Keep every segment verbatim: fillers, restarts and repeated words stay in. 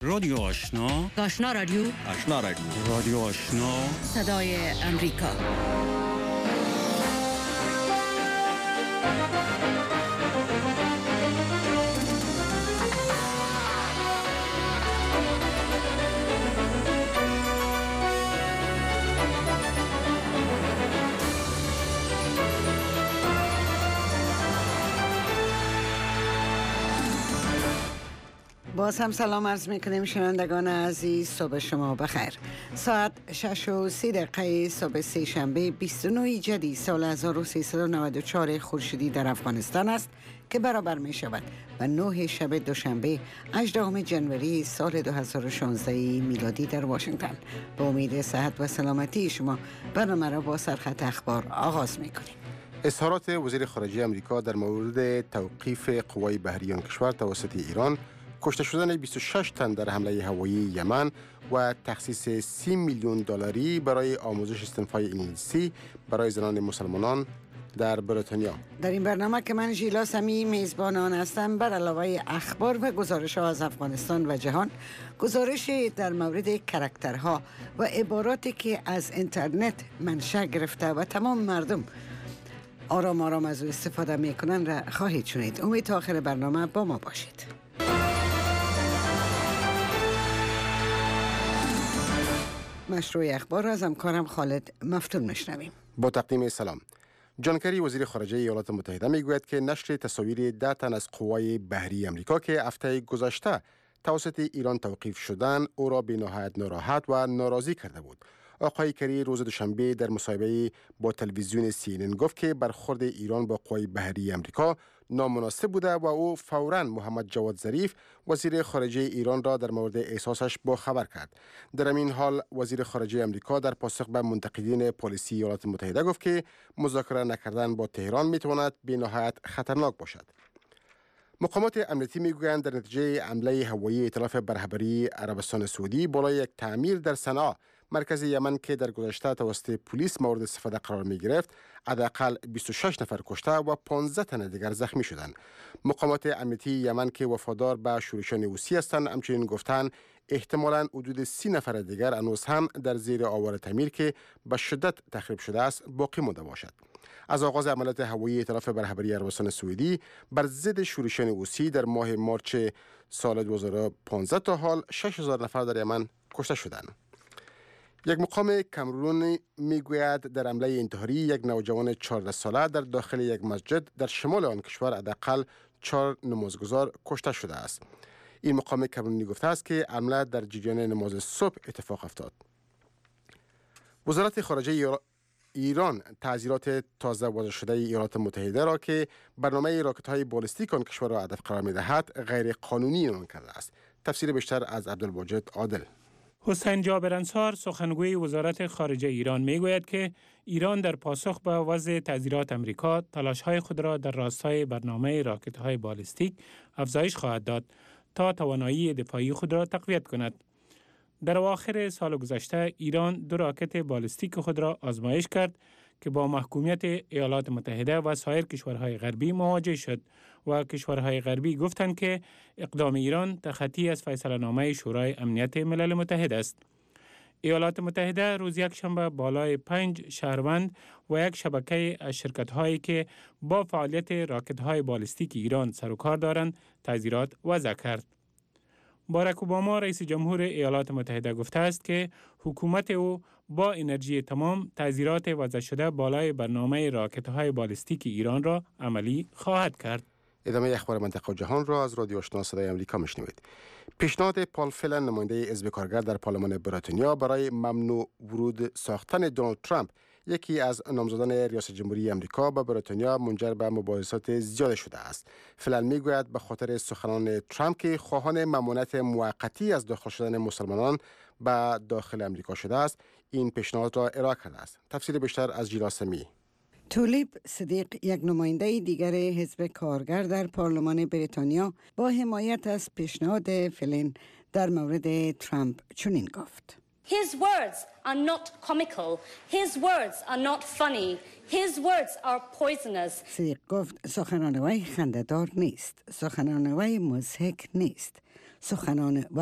رادیو آشنا، آشنا رادیو، آشنا رادیو، رادیو آشنا، صدای امریکا. باز هم سلام عرض میکنیم شنوندگان عزیز، صبح شما بخیر. ساعت شش و سی دقیقه صبح سه شنبه بیست و نه جدی سال هزار و سیصد و نود و چهار خورشیدی در افغانستان است که برابر می شود و نه شب دوشنبه هجدهم جنوری سال دو هزار و شانزده میلادی در واشنگتن. با امید صحت و سلامتی شما برنامه را با سرخط اخبار آغاز میکنیم. اظهارات وزیر خارجه امریکا در مورد توقیف قوای بحری آن کشور توسط ایران، کشته شدن بیست و شش تن در حمله هوایی یمن و تخصیص سی میلیون دلاری برای آموزش استنفای انگلیسی برای زنان مسلمانان در بریتانیا. در این برنامه که من ژیلا سمی میزبان آن هستم، بر علاوه اخبار و گزارش ها از افغانستان و جهان، گزارش در مورد کاراکترها و عباراتی که از اینترنت منشأ گرفته و تمام مردم آرام آرام از او استفاده میکنن را خواهید شنید. امید تا آخر برنامه با ما باشید. مشروع اخبار از همکارم خالد مفتون میشنویم. با تقدیم سلام. جان کری وزیر خارجه ایالات متحده میگوید که نشر تصاویر ده تن از قوای بحری امریکا که هفته گذشته توسط ایران توقیف شدن او را به نهایت ناراحت و ناراضی کرده بود. آقای کری روز دوشنبه در مصاحبه با تلویزیون سی ان ان گفت که برخورد ایران با قوای بحری امریکا نامناسب بوده و او فوراً محمد جواد ظریف وزیر خارجه ایران را در مورد احساسش با خبر کرد. در این حال وزیر خارجه امریکا در پاسخ به منتقدین پالیسی ایالات متحده گفت که مذاکره نکردن با تهران میتواند به نهایت خطرناک باشد. مقامات امنیتی میگویند در نتیجه حمله هوایی ائتلاف برهبری عربستان سعودی بالای یک تعمیر در صنعا مرکز یمن که در گذشته توسط پلیس مورد استفاده قرار می گرفت، حداقل بیست و شش نفر کشته و پانزده تن دیگر زخمی شدند. مقامات امنیتی یمن که وفادار به شورشان حوثی هستند همچنین گفتند احتمالاً حدود سی نفر دیگر هنوز هم در زیر آوار تعمیر که به شدت تخریب شده است باقی مانده باشد. از آغاز عملیات هوایی ائتلاف برهبری عربستان سعودی بر ضد شورشان حوثی در ماه مارچ سال دو هزار و پانزده تا حال شش هزار نفر در یمن کشته شدند. یک مقام کامرون میگوید در حمله انتحاری یک نوجوان چهارده ساله در داخل یک مسجد در شمال آن کشور حداقل چهار نمازگزار کشته شده است. این مقام کامرونی گفته است که حمله در جریان نماز صبح اتفاق افتاد. وزارت خارجه ایران تعزیرات تازه وضع شده ایالات متحده را که برنامه راکت‌های بالستیک آن کشور را هدف قرار می‌دهد غیر قانونی عنوان کرده است. تفسیر بیشتر از عبدالواجد عادل. حسین جابر انصار سخنگوی وزارت خارجه ایران میگوید که ایران در پاسخ به وضع تعزیرات امریکا تلاش‌های خود را در راستای برنامه راکت‌های بالستیک افزایش خواهد داد تا توانایی دفاعی خود را تقویت کند. در اواخر سال گذشته ایران دو راکت بالستیک خود را آزمایش کرد که با محکومیت ایالات متحده و سایر کشورهای غربی مواجه شد و کشورهای غربی گفتند که اقدام ایران تخطی از فیصله‌نامه شورای امنیت ملل متحد است. ایالات متحده روز یک شنبه بالای پنج شهروند و یک شبکه از شرکت‌هایی که با فعالیت راکت‌های بالستیک ایران سر و کار دارند تعزیرات وضع کرد. باراک اوباما رئیس جمهور ایالات متحده گفته است که حکومت او با انرژی تمام تعزیرات وضع شده بالای برنامه راکت‌های بالستیک ایران را عملی خواهد کرد. ادامه اخبار منطقه و جهان را از رادیو آشنا صدای امریکا میشنوید. پیشنهاد پال فلن نماینده حزب کارگر در پارلمان بریتانیا برای ممنوع ورود ساختن دونالد ترامپ یکی از نامزدان ریاست جمهوری امریکا به بریتانیا منجر به مباحثات زیاد شده است. فلن میگوید به خاطر سخنان ترامپ که خواهان ممانعت موقتی از داخل شدن مسلمانان به داخل امریکا شده است، این پیشنهاد را ارائه کرده است. تفسیر بیشتر از ژیلا سمی. تولیب صدیق یک نماینده دیگر حزب کارگر در پارلمان بریتانیا با حمایت از پیشنهاد فلن در مورد ترامپ چنین گفت: His words are not comical. His words are not funny. His words are poisonous. صدیق گفت سخنان وی خنده‌دار نیست. سخنان وی مضحک نیست. سخنان وی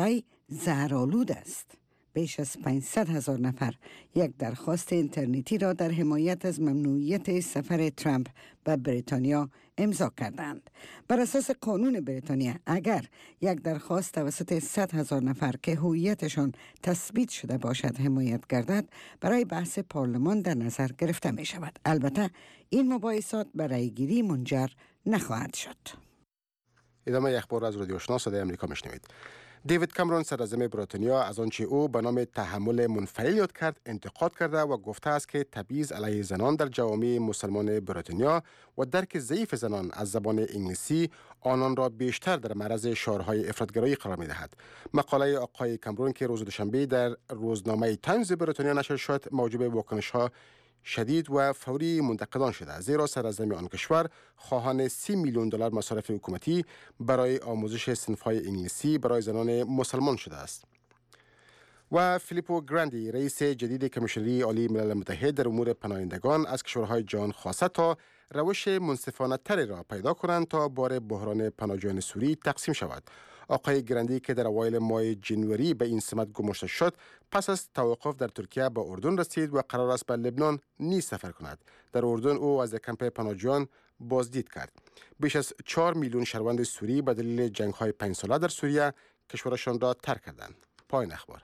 زهرآلود است. بیش از پانصد هزار نفر یک درخواست اینترنتی را در حمایت از ممنوعیت سفر ترامپ به بریتانیا امضا کردند. بر اساس قانون بریتانیا اگر یک درخواست توسط صد هزار نفر که هویتشان تثبیت شده باشد حمایت گردد، برای بحث پارلمان در نظر گرفته می شود. البته این مباحثات به رأیگیری منجر نخواهد شد. ادامه اخبار از رادیو آشنا صدای آمریکا میشنوید. دیوید کامرون صدراعظم بریتانیا از آنچه او به نام تحمل منفعل یاد کرد انتقاد کرده و گفته است که تبعیض علیه زنان در جوامع مسلمان بریتانیا و درک ضعیف زنان از زبان انگلیسی آنان را بیشتر در معرض شعارهای افراطگرایی قرار می‌دهد. مقاله آقای کامرون که روز دوشنبه در روزنامه تایمز بریتانیا نشر شد موجب واکنش‌ها شدید و فوری منتقدان شده، زیرا صدراعظم آن کشور خواهان سی میلیون دلار مصارف حکومتی برای آموزش صنف‌های انگلیسی برای زنان مسلمان شده است. و فیلیپو گراندی رئیس جدید کمیشنری عالی ملل متحد در امور پناهندگان از کشورهای جهان خواسته تا روش منصفانه تری را پیدا کنند تا بار بحران پناهجویان سوری تقسیم شود. آقای گراندی که در اوایل ماه جنوری به این سمت گماشته شد، پس از توقف در ترکیه به اردن رسید و قرار است به لبنان نیز سفر کند. در اردن او از کمپ پناهجویان بازدید کرد. بیش از چهار میلیون شهروند سوری به دلیل جنگ‌های پنج ساله در سوریه کشورشان را ترک کردند. پایان اخبار.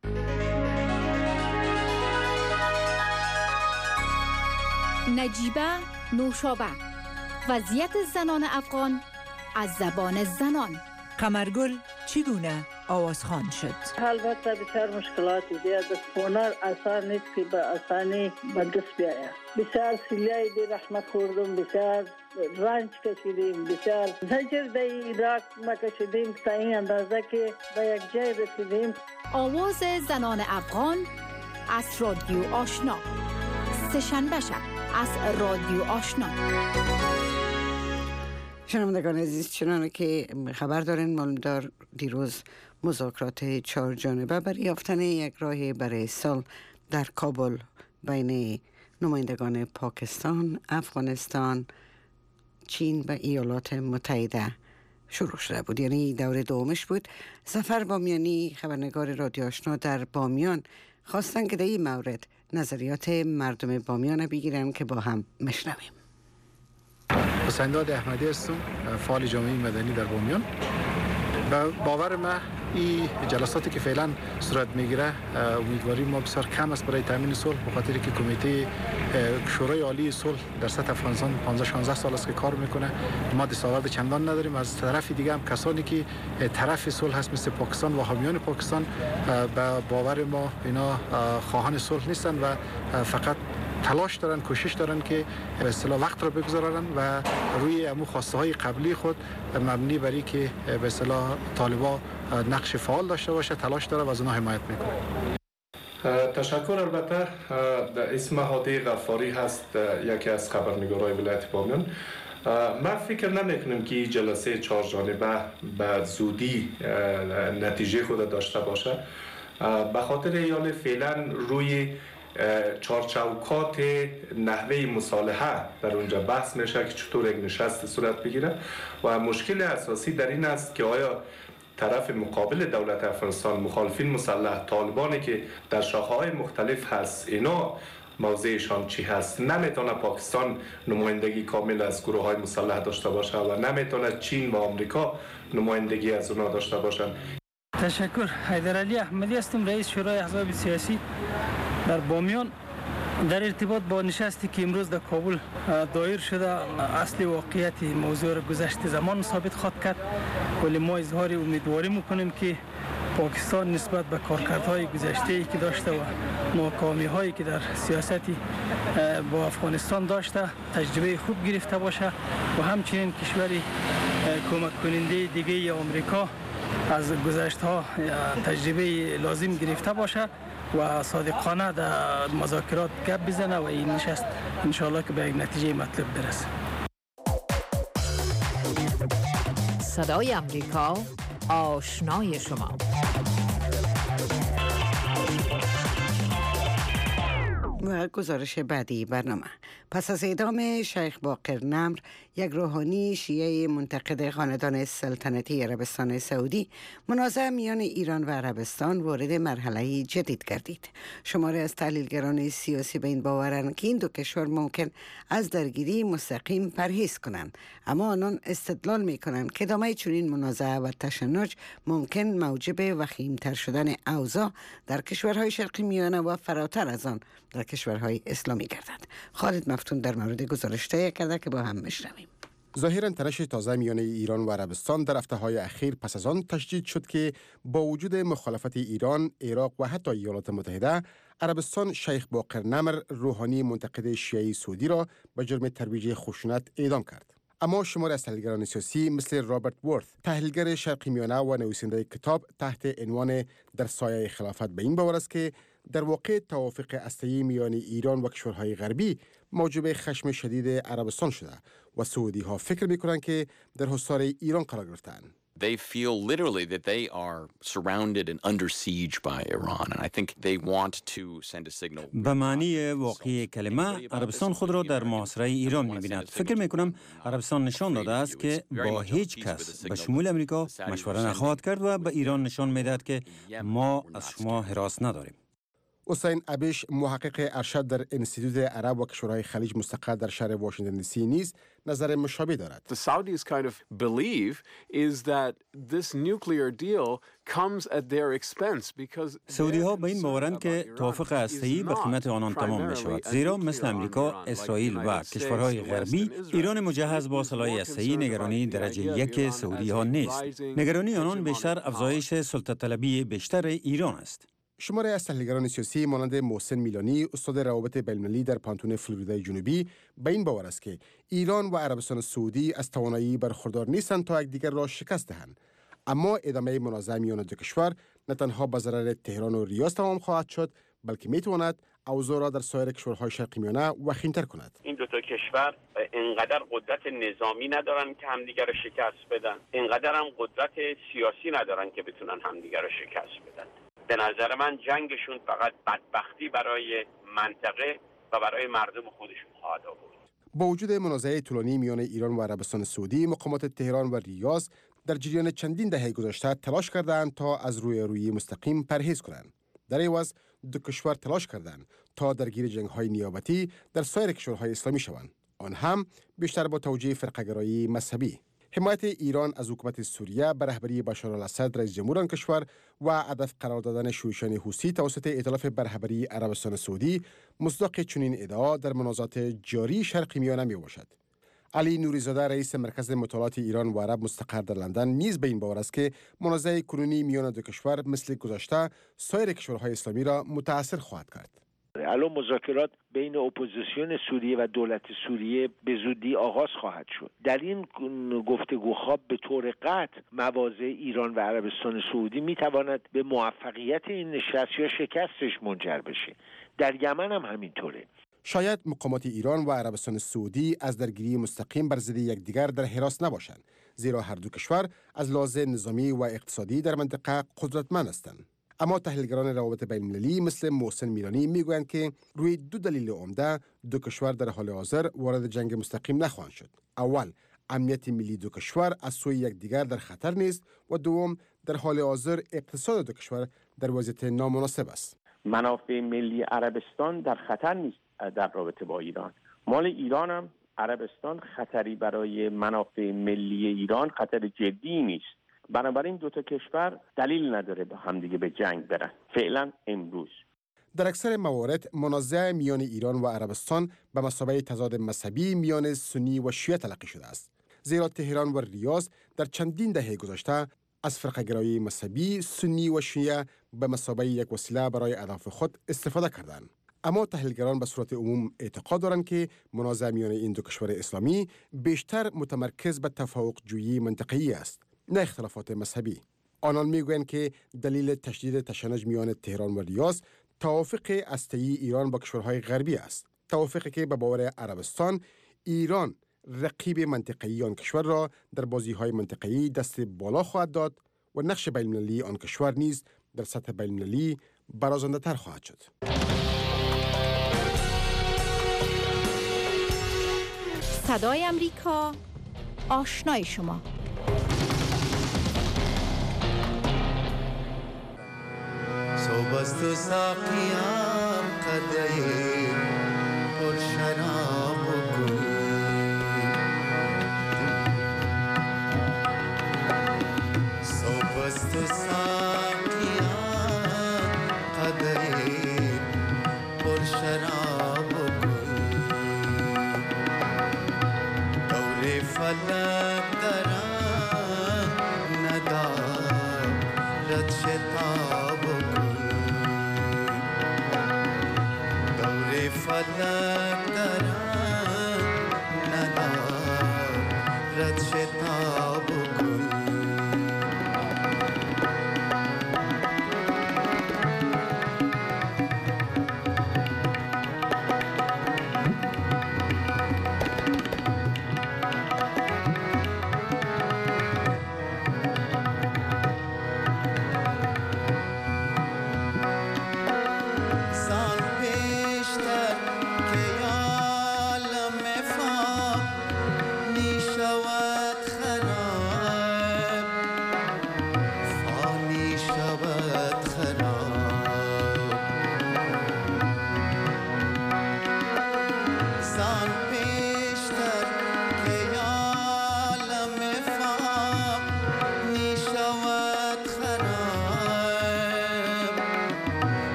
نجیبه نوشابه، وضعیت زنان افغان از زبان زنان. قمرگل چگونه آوازخوان شد؟ البته بسیار مشکلاتی زیاد است. هنر آسان نیست که به آسانی به دست بیاید. بسیار سیلای بی رحمت خوردم، بسیار رنج کشیدیم، بسیار زجر در عراق ما کشیدیم تا این اندازه که به یک جای رسیدیم. آواز زنان افغان از رادیو آشنا، سه‌شنبه شب از رادیو آشنا. شنوندگان عزیز، چنانه که خبر دارین معلومدار دیروز مذاکرات چهار جانبه برای یافتن یک راه برای صلح در کابل بین نمایندگان پاکستان، افغانستان، چین و ایالات متحده شروع شده بود. یعنی دوره دومش بود. ظفر بامیانی خبرنگار رادیو آشنا در بامیان خواستن که در این مورد نظریات مردم بامیان بگیرن که با هم مشنویم. حسینداد احمدی هستم، فعال جامعه مدنی در بامیان. با باور ما این جلساتی که فعلا صورت میگیره امیدواری ما بسیار کم است برای تامین صلح، به خاطر که کمیته شورای عالی صلح در سطح افغانستان پانزده شانزده سال است که کار میکنه. ما دستاورد چندان نداریم. از طرف دیگه هم کسانی که طرف صلح هست مثل پاکستان و حامیان پاکستان، به باور ما اینا خواهان صلح نیستن و فقط تلاش دارن، کوشش دارن که به اصطلاح وقت را بگذارن و روی امو خواسته های قبلی خود مبنی بر که به اصطلاح طالبان نقش فعال داشته باشه تلاش داره و از اونها حمایت میکنه. تشکر. البته اسم هادی غفاری هست، یکی از خبرنگارای ولایت بامیان. من فکر نمیکنم که این جلسه چهار جانبه به زودی نتیجه خود داشته باشه، به خاطر ایال فعلا روی چارچوکات نحوه مصالحه در اونجا بحث میشه که چطور یک نشست صورت بگیره و مشکل اساسی در این است که آیا طرف مقابل دولت افغانستان، مخالفین مسلح، طالبانی که در شاخه‌های مختلف هست، اینا موضعشان چی هست؟ نمیتونه پاکستان نمایندگی کامل از گروه های مسلح داشته باشه و نمیتونه چین و آمریکا نمایندگی از اونا داشته باشن. تشکر. حیدرعلی احمدی هستم، رئیس شورای احزاب سیاسی در بامیان. در ارتباط با نشستی که امروز در کابل دایر شده، اصل واقعیت موضوع را گذشته زمان ثابت خواهد کرد، ولی ما اظهار امیدواری میکنیم که پاکستان نسبت به کارکردهای گذشته‌ای که داشته و ناکامی‌هایی که در سیاستی با افغانستان داشته تجربه خوب گرفته باشه و همچنین کشوری کمک کننده دیگه آمریکا از گذشته‌ها تجربه لازم گرفته باشه و صادقانه در مذاکرات گپ بزنه و این نشست انشاءالله که به یک نتیجه مطلوب برسه. صدای امریکا، آشنای شما. و گزارش بعدی برنامه. پس از اعدام شیخ باقر نمر، یک روحانی شیعه منتقد خاندان سلطنتی عربستان سعودی، منازعه میان ایران و عربستان وارد مرحله جدید گردید. شماری از تحلیلگران سیاسی به این باورند که این دو کشور ممکن از درگیری مستقیم پرهیز کنند، اما آنان استدلال می کنند که ادامه چنین منازعه و تشنج ممکن موجب وخیمتر شدن اوضاع در کشورهای شرقی میانه و فراتر از آن در کشورهای اسلامی گردد. خالد مفتون در مورد گزارش تهیه کرده که با هم بشنویم. ظاهراً تنش تازه میان ایران و عربستان در هفته‌های اخیر پس از آن تشدید شد که با وجود مخالفت ایران، عراق و حتی ایالات متحده، عربستان شیخ باقر نمر، روحانی منتقد شیعه سعودی را به جرم ترویج خشونت اعدام کرد. اما شماری از تحلیلگران سیاسی مثل رابرت وورث، تحلیلگر شرقی میانه و نویسنده کتاب تحت عنوان در سایه خلافت، به این باور است که در واقع توافق هسته‌ای میان ایران و کشورهای غربی موجب خشم شدید عربستان شده و سعودی ها فکر می‌کنند که در حصار ایران قرار گرفتند. They feel literally that they are surrounded and under siege by Iran, and I think they want to send a signal. به معنی واقعی کلمه عربستان خود را در محاصره ایران می‌بیند. فکر می‌کنم عربستان نشان داده است که با هیچ کس به شمول امریکا مشوره نخواهد کرد و به ایران نشان می‌دهد که ما از شما هراس نداریم. حسین ابیش، محقق ارشد در انستیتوت عرب و کشورهای خلیج مستقر در شهر واشنگتن دی سی نیز نظر مشابه دارد. The Saudis kind of believe is that this nuclear deal comes at their expense because سعودی ها به این باورند که توافق هسته‌ای به قیمت آنان تمام می شود، زیرا مثل امریکا، اسرائیل و کشورهای غربی، ایران مجهز با سلاح هسته‌ای نگرانی درجه یک سعودی ها نیست. نگرانی آنان بیشتر افزایش سلطه طلبی بیشتر ایران است. شماری از تحلیلگران سیاسی مانند محسن میلانی، استاد روابط بین‌المللی در پانتون فلوریدای جنوبی، به این باور است که ایران و عربستان سعودی از توانایی برخوردار نیستند تا یکدیگر را شکست دهند. اما ادامه منازعه میان دو کشور نه تنها به ضرر تهران و ریاض تمام خواهد شد، بلکه میتواند اوضاع را در سایر کشورهای شرقی میانه وخیم‌تر کند. این دو تا کشور اینقدر قدرت نظامی ندارن که همدیگر را شکست بدن، اینقدر هم قدرت سیاسی ندارن که بتونن همدیگر را شکست بدن. به نظر من جنگشون فقط بدبختی برای منطقه و برای مردم خودشون خواهد آورد. با وجود منازعه طولانی میان ایران و عربستان سعودی، مقامات تهران و ریاض در جریان چندین دهه گذشته تلاش کردند تا از روی روی مستقیم پرهیز کنند. در عوض دو کشور تلاش کردند تا درگیر جنگ‌های نیابتی در سایر کشورهای اسلامی شوند، آن هم بیشتر با توجیه فرقه‌گرایی مذهبی. حمایت ایران از حکومت سوریه به رهبری بشار الاسد رئیس جمهور آن کشور و هدف قرار دادن شورشیان حوثی توسط ائتلاف بر رهبری عربستان سعودی مصداق چنین ادعا در منازعات جاری شرقی میانه می باشد. علی نوریزاده، رئیس مرکز مطالعات ایران و عرب مستقر در لندن، نیز به این باور است که منازعه کنونی میان دو کشور مثل گذشته سایر کشورهای اسلامی را متاثر خواهد کرد. الان مذاکرات بین اپوزیسیون سوریه و دولت سوریه به زودی آغاز خواهد شد. در این گفتگوها به طور قطع مواضع ایران و عربستان سعودی میتواند به موفقیت این نشست یا شکستش منجر بشه. در یمن هم همینطوره. شاید مقامات ایران و عربستان سعودی از درگیری مستقیم بر ضد یکدیگر در حراس نباشند، زیرا هر دو کشور از لحاظ نظامی و اقتصادی در منطقه قدرتمند هستند. اما تحلیلگران روابط بین‌المللی مثل محسن میلانی میگویند که روی دو دلیل عمده دو کشور در حال حاضر وارد جنگ مستقیم نخواهند شد. اول، امنیت ملی دو کشور از سوی یکدیگر در خطر نیست و دوم، در حال حاضر اقتصاد دو کشور در وضعیت نامناسب است. منافع ملی عربستان در خطر نیست در رابطه با ایران. مال ایران هم عربستان خطری برای منافع ملی ایران خطر جدی نیست. بنابراین دو تا کشور دلیل نداره با همدیگه به جنگ برن فعلا امروز. در اکثر موارد منازعه میان ایران و عربستان به مثابه تضاد مذهبی میان سنی و شیعه تلقی شده است، زیرا تهران و ریاض در چندین دهه گذشته از فرقه‌گرایی مذهبی سنی و شیعه به مثابه یک وسیله برای اهداف خود استفاده کردند. اما تحلیلگران به صورت عموم اعتقاد دارند که منازعه میان این دو کشور اسلامی بیشتر متمرکز به تفاوق جویی منطقه‌ای است، نه اختلافات مذهبی. آنان میگویند که دلیل تشدید تشنج میان تهران و ریاض توافق هسته‌ای ایران با کشورهای غربی است، توافقی که به باور عربستان ایران رقیب منطقه‌ای آن کشور را در بازی‌های منطقه‌ای دست بالا خواهد داد و نقش بین‌المللی آن کشور نیز در سطح بین‌المللی برازنده‌تر خواهد شد. صدای امریکا، آشنای شما. صبحست و ساقیم قدهی پر شراب کن صبحست و ساقیم قدهی پر شراب کن دور فلک درم ندارد شتاب فلک درم ندارد شتاب کن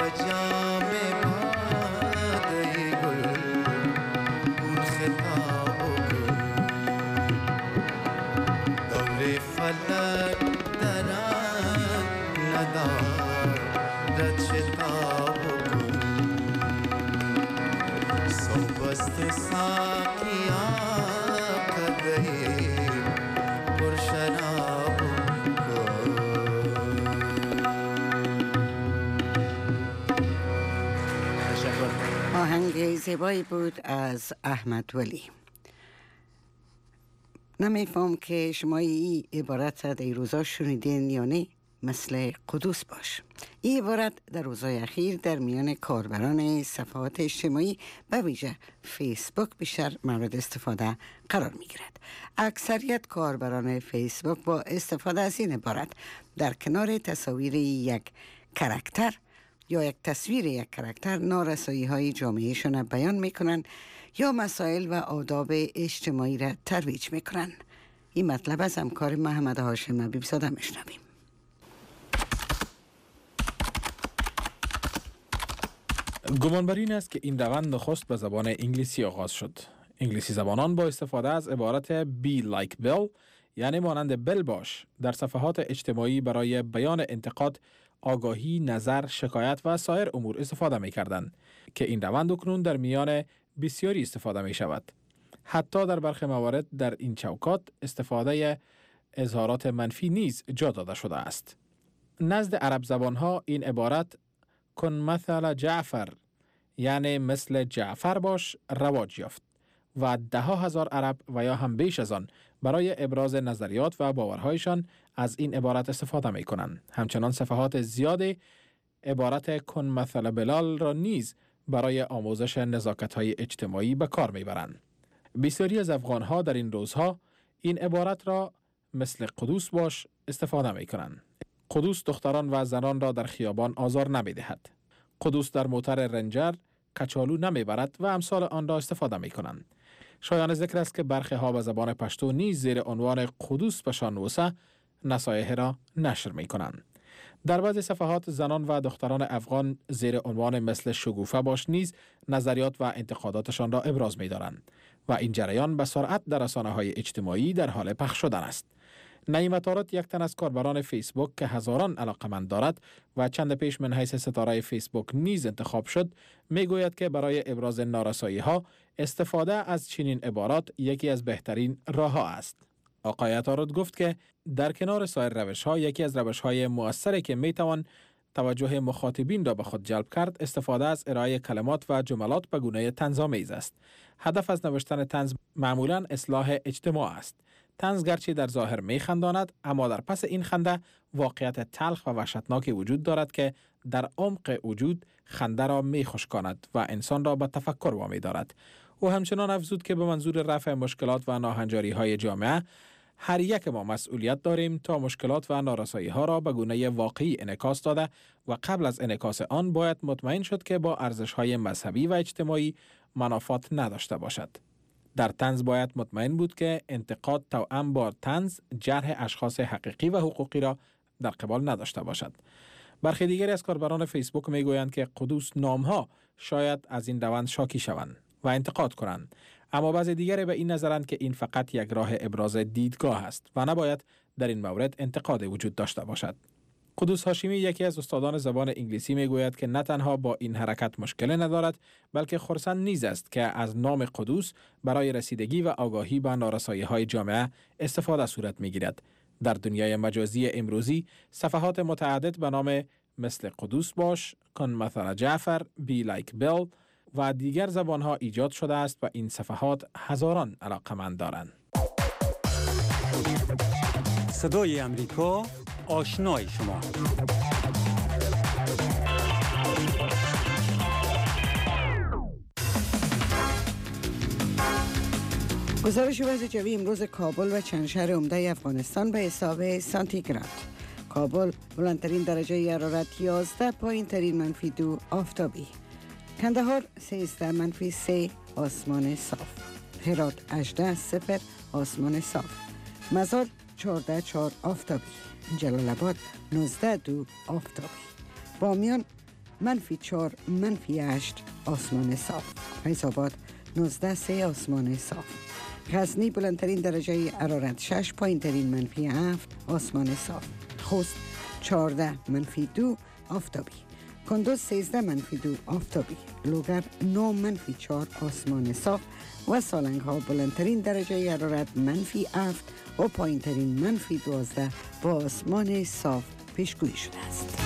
جام باده گل اون خطاب و گل دور فلک درم ندارد شتاب و گل صوبست ساقیا قدهی پر شراب و آهنگ زیبایی بود از احمد ولی. نمیفهم که شما این عبارت در روزا شنیدین یا نه، مثل قدوس باش. این عبارت در روزهای اخیر در میان کاربران صفحات اجتماعی به ویژه فیسبوک بیشتر مورد استفاده قرار می گیرد. اکثریت کاربران فیسبوک با استفاده از این عبارت در کنار تصاویر یک کاراکتر یا یک تصویر یک کاراکتر نارسایی های جامعهشان بیان میکنن یا مسائل و آداب اجتماعی را ترویج میکنن. این مطلب از همکار محمد هاشم حبیبزاده میشنویم. گمان بر این است که این روند نخست به زبان انگلیسی آغاز شد. انگلیسی زبانان با استفاده از عبارت be like Bill یعنی مانند بل باش در صفحات اجتماعی برای بیان انتقاد، آگاهی، نظر، شکایت و سایر امور استفاده می کردند که این روند اکنون در میان بسیاری استفاده می شود. حتی در برخی موارد در این چوکات استفاده اظهارات منفی نیز جا داده شده است. نزد عرب زبانها این عبارت کن مثل جعفر یعنی مثل جعفر باش رواج یافت و ده ها هزار عرب و یا هم بیش از آن برای ابراز نظریات و باورهایشان از این عبارت استفاده می کنند. همچنان صفحات زیاد عبارت کن مثل بلال را نیز برای آموزش نزاکت‌های اجتماعی به کار می برند. بسیاری از افغان‌ها در این روزها این عبارت را مثل قدوس باش استفاده می کنند. قدوس دختران و زنان را در خیابان آزار نمی دهد. قدوس در موتر رنجر کچالو نمی برد و امثال آن را استفاده می کنند. شایان ذکر است که برخی ها به زبان پشتو نیز زیر عنوان قدوس پشان نوسه نصایح را نشر می کنند. در بعضی صفحات زنان و دختران افغان زیر عنوان مثل شگوفه باش نیز نظریات و انتقاداتشان را ابراز می دارند و این جریان به سرعت در رسانه‌های اجتماعی در حال پخش شدن است. نعیم تارات یک تن از کاربران فیسبوک که هزاران علاقمند دارد و چند پیش من حیث ستاره فیسبوک نیز انتخاب شد میگوید که برای ابراز نارسایی ها استفاده از چنین عبارات یکی از بهترین راه ها است. آقای تارات گفت که در کنار سایر روش ها یکی از روش های مؤثری که می توان توجه مخاطبین را به خود جلب کرد استفاده از ارائه کلمات و جملات به گونه طنزآمیز است. هدف از نوشتن طنز معمولاً اصلاح اجتماع است. طنز گرچه در ظاهر می خنداند اما در پس این خنده واقعیت تلخ و وحشتناکی وجود دارد که در عمق وجود خنده را می خشکاند و انسان را به تفکر وامی دارد. او همچنان افزود که به منظور رفع مشکلات و ناهنجاری های جامعه هر یک ما مسئولیت داریم تا مشکلات و نارسایی ها را به گونه واقعی انعکاس داده و قبل از انعکاس آن باید مطمئن شد که با ارزش های مذهبی و اجتماعی منافات نداشته باشد. در طنز باید مطمئن بود که انتقاد توأم با طنز جرح اشخاص حقیقی و حقوقی را در قبال نداشته باشد. برخی دیگری از کاربران فیسبوک میگویند که قدوس نامها شاید از این روند شاکی شوند و انتقاد کنند، اما بعضی دیگری به این نظرند که این فقط یک راه ابراز دیدگاه است و نباید در این مورد انتقاد وجود داشته باشد. قدوس هاشمی یکی از استادان زبان انگلیسی میگوید که نه تنها با این حرکت مشکل ندارد بلکه خرسند نیز است که از نام قدوس برای رسیدگی و آگاهی به نارسایی‌های جامعه استفاده صورت میگیرد. در دنیای مجازی امروزی صفحات متعدد به نام مثل قدوس باش، کن مثل جعفر، بی لایک بیل و دیگر زبانها ایجاد شده است و این صفحات هزاران علاقمند دارند. صدای امریکا آشنای شما. گزارش وضع جوی امروز کابل و چند شهر عمده افغانستان به حساب سانتیگراد. کابل بلندترین درجه حرارت یازده، پایین ترین منفی دو آفتابی. کندهار سیزده منفی سه آسمان صاف. هرات هجده صفر آسمان صاف. مزار چهارده چهار آفتابی. جلال آباد نوزده دو آفتابی. بامیان منفی چهار منفی هشت آسمان صاف. فیض‌آباد نوزده سه آسمان صاف. غزنی بلندترین درجه حرارت شش، پایین ترین منفی هفت آسمان صاف. خوست چهارده منفی دو آفتابی. کندوز سیزده منفی دو آفتابی. لوگر نه منفی چهار آسمان صاف و سالنگ ها بلندترین درجه حرارت منفی هفت و پایین ترین منفی دوازده با آسمان صاف پیشگویی شده است.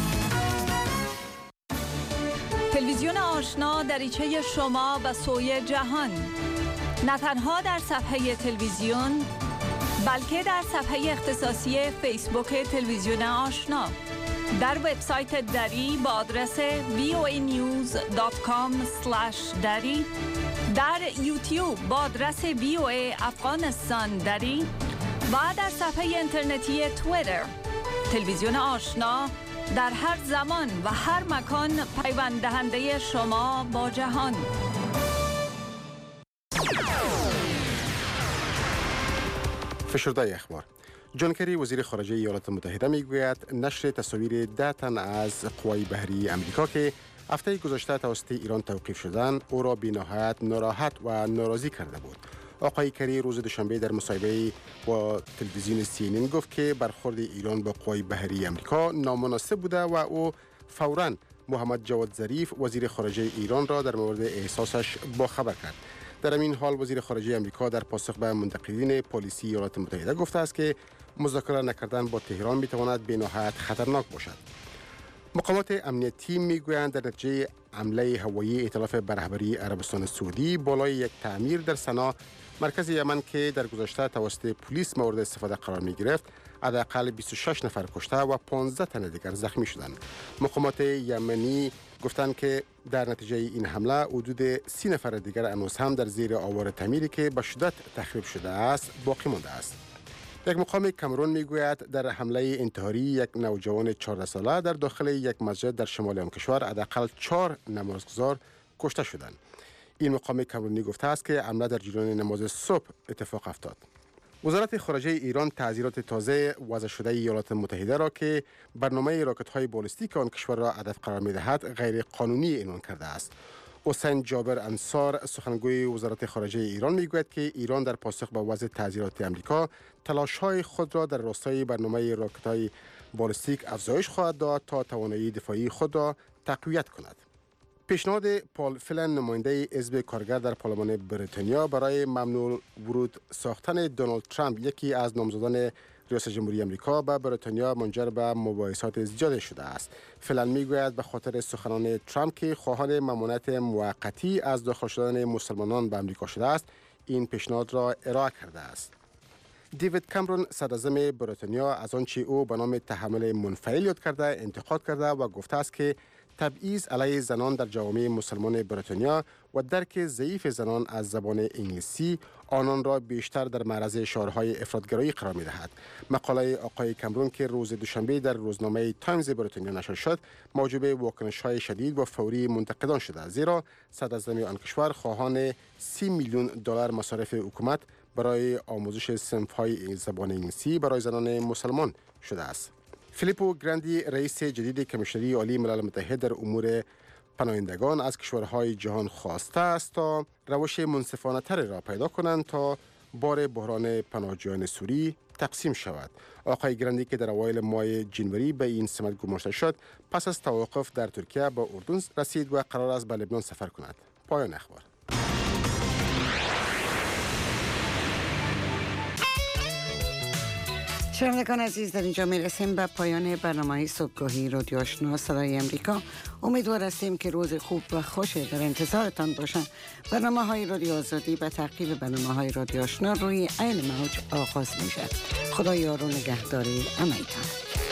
تلویزیون آشنا دریچه شما به سوی جهان، نه تنها در صفحه تلویزیون بلکه در صفحه اختصاصی فیسبوک تلویزیون آشنا، در وبسایت دری با آدرس وی او ای نیوز دات کام اسلش دری، در یوتیوب با آدرس وی او ای افغانستان دری و در صفحه اینترنتی توییتر. تلویزیون آشنا در هر زمان و هر مکان پیوند دهنده شما با جهان. فشرده اخبار. جان کری وزیر خارجه ایالات متحده میگوید نشر تصاویر ده تن از قوای بحری امریکا که هفته گذشته توسط ایران توقیف شدند او را بی‌نهایت ناراحت و ناراضی کرده بود. آقای کری روز دوشنبه در مصاحبه با تلویزیون سی ان ان گفت که برخورد ایران با قوای بحری امریکا نامناسب بوده و او فوراً محمد جواد ظریف وزیر خارجه ایران را در مورد احساسش باخبر کرد. در این حال وزیر خارجه امریکا در پاسخ به منتقدین پلیسی ایالات متحده گفته است که مذاکره نکردن با تهران میتواند بی‌نهایت خطرناک باشد. مقامات امنیتی میگویند در نتیجه حمله هوایی ائتلاف به رهبری عربستان سعودی بالای یک تعمیر در سنا مرکز یمن که در گذشته توسط پلیس مورد استفاده قرار می گرفت حداقل بیست و شش نفر کشته و پانزده تن دیگر زخمی شدند. مقامات یمنی گفتند که در نتیجه این حمله حدود سی نفر دیگر هنوز هم در زیر آوار تعمیری که به شدت تخریب شده است باقی مانده است. یک مقام کامرون میگوید در حمله انتحاری یک نوجوان چهارده ساله در داخل یک مسجد در شمال آن کشور حداقل چهار نمازگزار کشته شدند. این مقام کامرونی گفته است که حمله در جریان نماز صبح اتفاق افتاد. وزارت خارجه ایران تعزیرات تازه وضع شده ایالات متحده را که برنامه راکت‌های بالستیک آن کشور را هدف قرار می‌دهد غیر قانونی اعلام کرده است. حسین جابر انصار سخنگوی وزارت خارجه ایران میگوید که ایران در پاسخ به وضع تعزیرات آمریکا تلاش‌های خود را در راستای برنامه راکت‌های بالستیک افزایش خواهد داد تا توانایی دفاعی خود را تقویت کند. پیشنهاد پال فلن نماینده حزب کارگر در پارلمان بریتانیا برای ممنوع ورود ساختن دونالد ترامپ یکی از نامزدان ریاست جمهوری آمریکا به بریتانیا منجر به مباحثات زیاد شده است. فلن میگوید به خاطر سخنان ترامپ که خواهان ممانعت موقتی از داخل شدن مسلمانان به آمریکا شده است این پیشنهاد را ارائه کرده است. دیوید کامرون صدراعظم بریتانیا از آنچه او به نام تحمل منفعل یاد کرده انتقاد کرده و گفته است که تبعیض علیه زنان در جوامع مسلمان بریتانیا و درک ضعیف زنان از زبان انگلیسی آنان را بیشتر در معرض شعارهای افراطگرایی قرار می‌دهد. مقاله آقای کامرون که روز دوشنبه در روزنامه تایمز بریتانیا نشر شد موجب واکنش‌های شدید و فوری منتقدان شده، زیرا صدراعظم آن کشور خواهان سی میلیون دلار مصارف حکومت برای آموزش صنف‌های زبان انگلیسی برای زنان مسلمان شده است. فیلیپو گراندی رئیس جدید کمیشنری عالی ملل متحد در امور پناهندگان از کشورهای جهان خواسته است تا روش منصفانه تری را پیدا کنند تا بار بحران پناهجویان سوری تقسیم شود. آقای گراندی که در اوایل ماه جنوری به این سمت گماشته شد پس از توقف در ترکیه به اردن رسید و قرار است به لبنان سفر کند. پایان اخبار. شنوندگان عزیز، در اینجا می رسیم به پایان برنامه صبحگاهی رادیو آشنا صدای امریکا. امیدوار هستیم که روز خوب و خوش در انتظارتان باشند. برنامه های رادیو آزادی به تعقیب برنامه های رادیو آشنا روی عین موج آغاز می شد. خدا یار و نگهداری همگان.